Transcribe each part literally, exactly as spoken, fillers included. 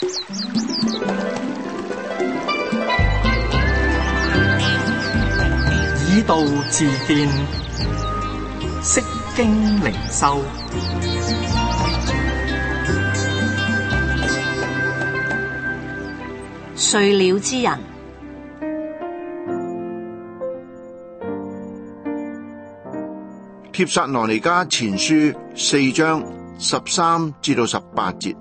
以道治變，釋經靈修。 睡了之人。 帖撒羅尼迦前書四章十三至到十八節。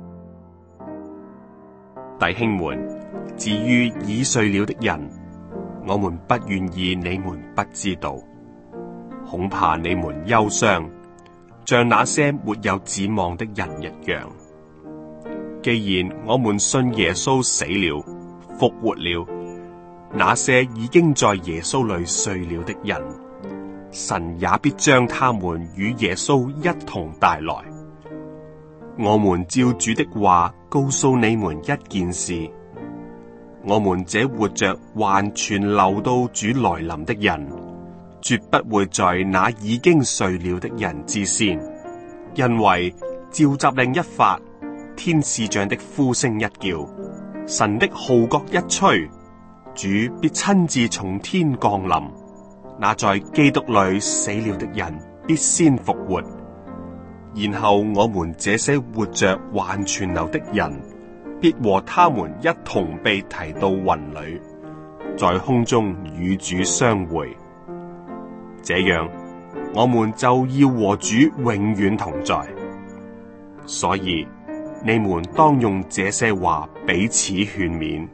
弟兄們，至於已睡了的人，我們不願意你們不知道，恐怕你們憂傷，像那些沒有指望的人一樣。既然我們信耶穌死了，復活了，那些已經在耶穌裏睡了的人，神也必將他們與耶穌一同帶來。我們照主的話告訴你們一件事：我們這活着還存留到主來臨的人，絕不會在那已經睡了的人之先，因為召集令一發，天使長的呼聲一叫，神的號角一吹，主必親自從天降臨。那在基督裏死了的人必先復活，然後我們這些活着還存留的人，必和他們一同被提到雲裏，在空中與主相會。這樣，我們就要和主永遠同在。所以你們當用這些話彼此勸勉。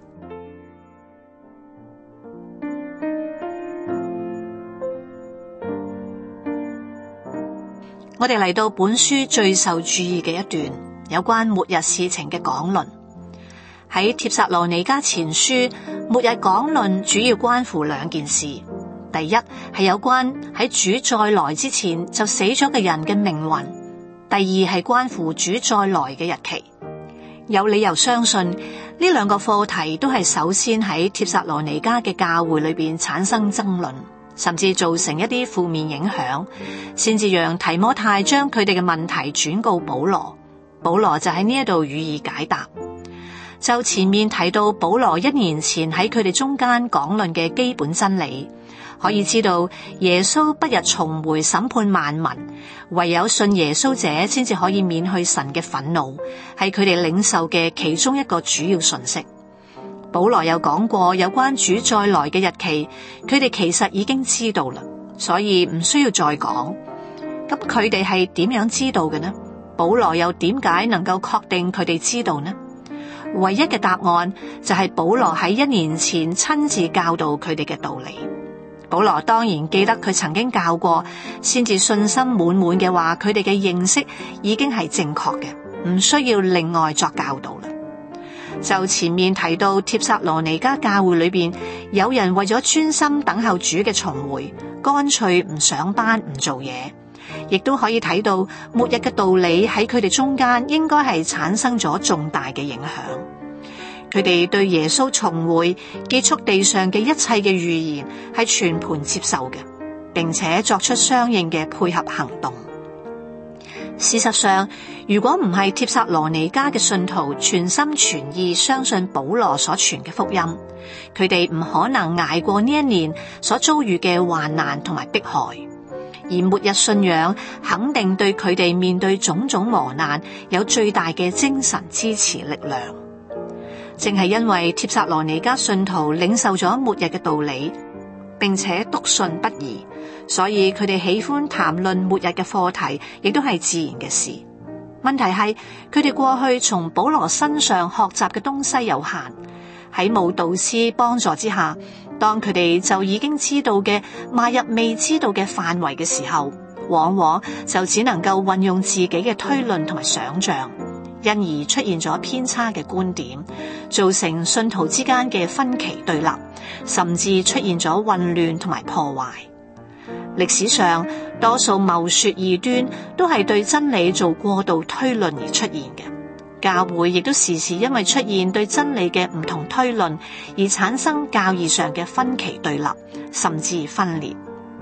我哋嚟到本書最受注意嘅一段，有關末日事情嘅講論。喺帖撒羅尼迦前書，末日講論主要關乎兩件事。第一係有關喺主再來之前就死咗嘅人嘅命運。第二係關乎主再來嘅日期。有理由相信呢兩個課題都係首先喺帖撒羅尼迦嘅教會裏邊產生爭論，甚至造成一啲負面影響，先至讓提摩太將佢哋嘅問題轉告保羅。保羅就喺呢一度予以解答。就前面提到保羅一年前喺佢哋中間講論嘅基本真理，可以知道耶穌不日重回審判萬民，唯有信耶穌者先至可以免去神嘅憤怒，係佢哋領受嘅其中一個主要訊息。保羅有講過有關主再來嘅日期，佢哋其實已經知道啦，所以唔需要再講。咁佢哋係點樣知道嘅呢？保羅又點解能夠確定佢哋知道呢？唯一嘅答案就係保羅喺一年前親自教導佢哋嘅道理。保羅當然記得佢曾經教過，先至信心滿滿嘅話，佢哋嘅認識已經係正確嘅，唔需要另外作教導啦。就前面提到帖撒羅尼迦教會裏邊，有人為咗專心等候主嘅重回，乾脆唔上班唔做嘢，亦都可以睇到末日嘅道理喺佢哋中間應該係產生咗重大嘅影響。佢哋對耶穌重回結束地上嘅一切嘅預言係全盤接受嘅，並且作出相應嘅配合行動。事實上，如果唔係帖撒羅尼迦嘅信徒全心全意相信保羅所傳嘅福音，佢哋唔可能捱過呢一年所遭遇嘅患難同埋迫害。而末日信仰肯定對佢哋面對種種磨難有最大嘅精神支持力量。正係因為帖撒羅尼迦信徒領受咗末日嘅道理，並且篤信不疑，所以佢哋喜歡談論末日嘅課題，亦都係自然嘅事。問題係佢哋過去從保羅身上學習嘅東西有限，喺冇導師幫助之下，當佢哋就已經知道嘅邁入未知道嘅範圍嘅時候，往往就只能夠運用自己嘅推論同埋想象，因而出現咗偏差嘅觀點，造成信徒之間嘅分歧對立，甚至出現咗混亂同埋破壞。歷史上多數謬說異端都係對真理做過度推論而出現嘅，教會亦都時時因為出現對真理嘅唔同推論而產生教義上嘅分歧對立，甚至分裂。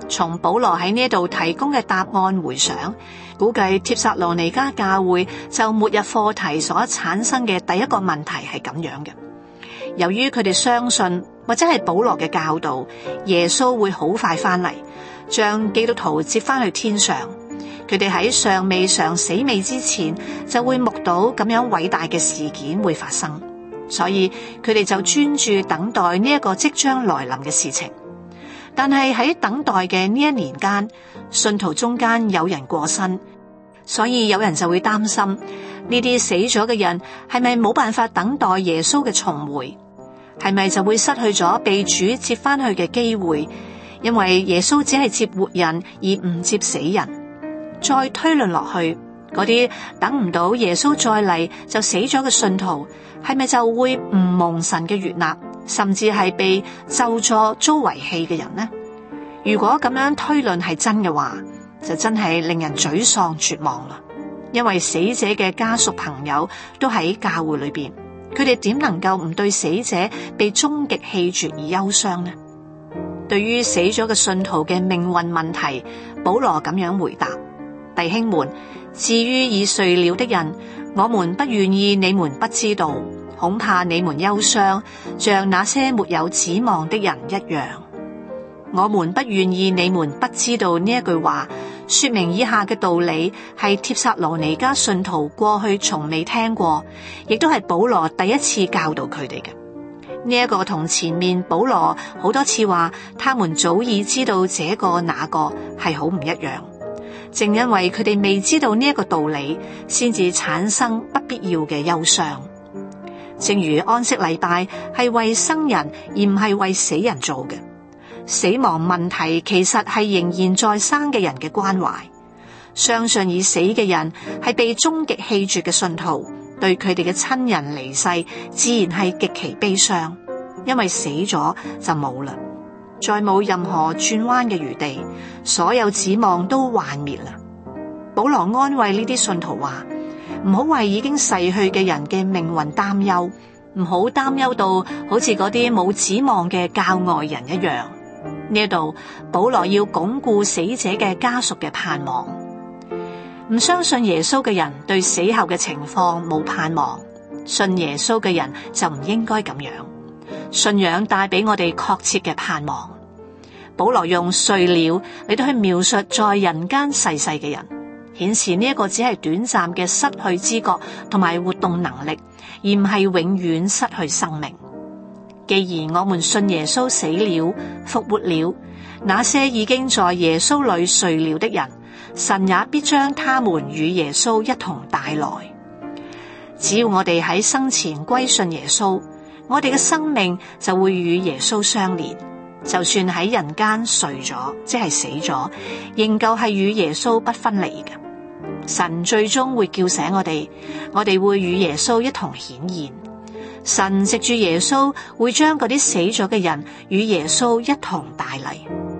從保羅喺呢度提供嘅答案回想，估計帖撒羅尼迦教會就末日課題所產生嘅第一個問題係咁樣嘅。由於佢哋相信或者係保羅嘅教導，耶穌會好快翻嚟，將基督徒接翻去天上。佢哋喺尚未嘗死未之前，就會目睹咁樣偉大嘅事件會發生，所以佢哋就專注等待呢一個即將來臨嘅事情。但係喺等待嘅呢一年間，信徒中間有人過身，所以有人就會擔心呢啲死咗嘅人係咪冇辦法等待耶穌嘅重回，係咪就會失去咗被主接翻去嘅機會，因為耶穌只係接活人而唔接死人。再推論落去，嗰啲等唔到耶穌再嚟就死咗嘅信徒，係咪就會唔蒙神嘅悅納，甚至係被咒詛遭遺棄嘅人呢？如果咁樣推論係真嘅話，就真係令人沮喪絕望啦。因為死者嘅家屬朋友都喺教會裏邊，佢哋點能夠唔對死者被終極棄絕而憂傷呢？對於死咗嘅信徒嘅命運問題，保羅咁樣回答：弟兄們，至於已睡了的人，我們不願意你們不知道，恐怕你們憂傷，像那些沒有指望的人一樣。我們不願意你們不知道呢一句話，說明以下嘅道理係帖撒羅尼迦信徒過去從未聽過，亦都係保羅第一次教導佢哋嘅。呢一個同前面保羅好多次話他們早已知道這個那個係好唔一樣。正因為佢哋未知道呢一個道理，先至產生不必要嘅憂傷。正如安息禮拜係為生人而唔係為死人做嘅，死亡問題其實係仍然在生嘅人嘅關懷。相信已死嘅人係被終極棄絕嘅信徒，對佢哋嘅親人離世，自然係極其悲傷，因為死咗就冇啦。再冇任何轉彎嘅餘地，所有指望都幻滅啦。保羅安慰呢啲信徒話：唔好為已經逝去嘅人嘅命運擔憂，唔好擔憂到好似嗰啲冇指望嘅教外人一樣。呢度保羅要鞏固死者嘅家屬嘅盼望。唔相信耶穌嘅人對死後嘅情況冇盼望，信耶穌嘅人就唔應該咁樣。信仰帶俾我哋確切嘅盼望。保羅用睡了嚟到去描述在人間逝世嘅人，顯示呢一個只係短暫嘅失去知覺同埋活動能力，而唔係永遠失去生命。既然我們信耶穌死了復活了，那些已經在耶穌裏睡了的人，神也必將他們與耶穌一同帶來。只要我哋喺生前歸信耶穌，我哋嘅生命就會與耶穌相連，就算喺人間睡咗，即係死咗，仍舊係與耶穌不分離嘅。神最終會叫醒我哋，我哋會與耶穌一同顯現。神藉住耶穌會將嗰啲死咗嘅人與耶穌一同帶嚟。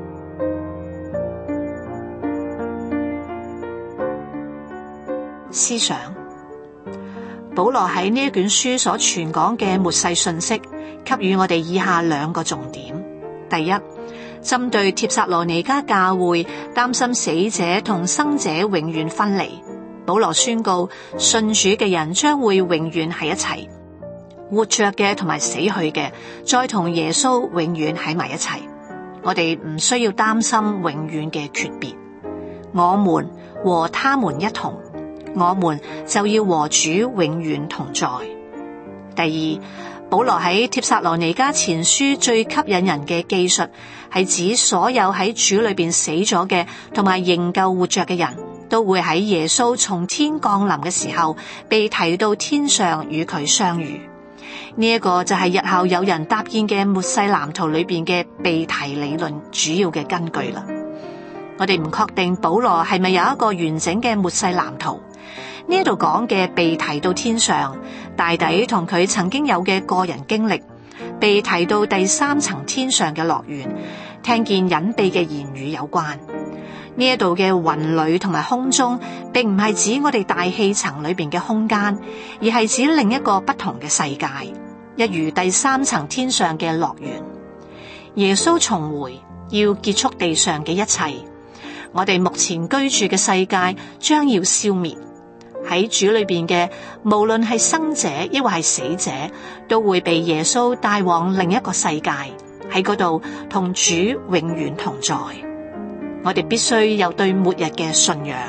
思想保羅喺呢一卷書所傳講嘅末世信息，給予我哋以下兩個重點。第一，針對帖撒羅尼迦教會擔心死者同生者永遠分離，保羅宣告信主嘅人將會永遠喺一齊，活着嘅同埋死去嘅再同耶穌永遠喺埋一齊。我哋唔需要擔心永遠嘅訣別，我們和他們一同，我們就要和主永遠同在。第二，保羅喺帖撒羅尼迦前書最吸引人嘅記述，係指所有喺主裏邊死咗嘅同埋仍舊活着嘅人，都會喺耶穌從天降臨嘅時候，被提到天上與佢相遇。呢、這、一個就係日後有人搭建嘅末世藍圖裏邊嘅被提理論主要嘅根據啦。我哋唔確定保羅係咪有一個完整嘅末世藍圖。呢度講嘅被提到天上，大抵同佢曾經有嘅個人經歷，被提到第三層天上嘅樂園，聽見隱秘嘅言語有關。呢一度嘅雲裏同埋空中，並唔係指我哋大氣層裏邊嘅空間，而係指另一個不同嘅世界，一如第三層天上嘅樂園。耶穌重回， 要結束地上嘅一切。我哋目前居住嘅世界將要消滅。喺主裏邊嘅，無論係生者抑或係死者，都會被耶穌帶往另一個世界，喺嗰度同主永遠同在。我哋必須有對末日嘅信仰。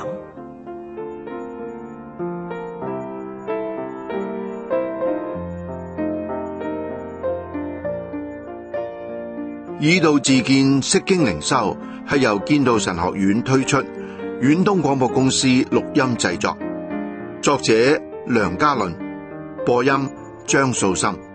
以道自見，釋經靈修係由建道神學院推出，遠東廣播公司錄音製作。作者梁家麟，播音張素心。